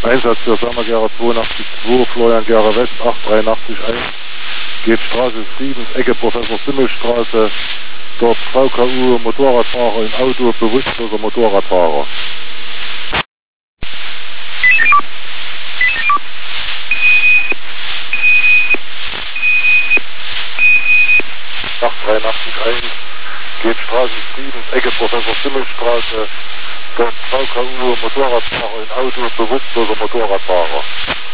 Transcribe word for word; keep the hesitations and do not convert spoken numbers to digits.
Einsatz für Sommergera zweiundachtzig zwei, Florian Gera West, acht drei acht eins, geht Straße sieben, Ecke Professor Simmelstraße, dort V K U, Motorradfahrer im Auto, bewusstloser Motorradfahrer. acht drei acht eins, geht Straße sieben, Ecke Professor Simmelstraße, dort V K U, Motorradfahrer im Auto, bewusstloser Motorradfahrer.